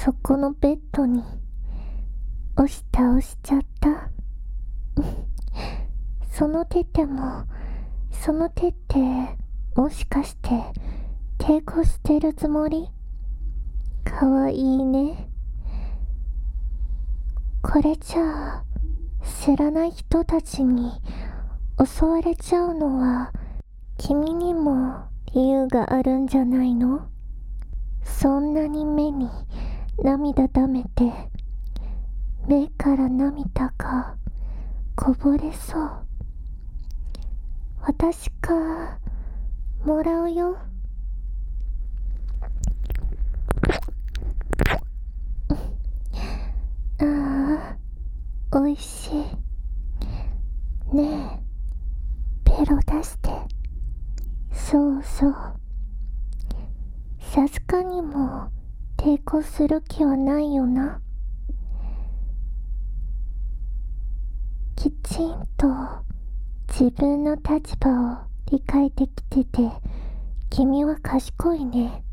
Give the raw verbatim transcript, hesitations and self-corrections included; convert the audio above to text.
そこのベッドに押し倒しちゃった。その手っても、その手ってもしかして抵抗してるつもり？かわいいね。これじゃあ知らない人たちに襲われちゃうのは君にも理由があるんじゃないの？そんなに目に涙溜めて、目から涙がこぼれそう。私かもらうよ。ああ、おいしい。ねえ、ペロ出して。そうそう。さすがにも抵抗する気はないよな。きちんと自分の立場を理解できてて、君は賢いね。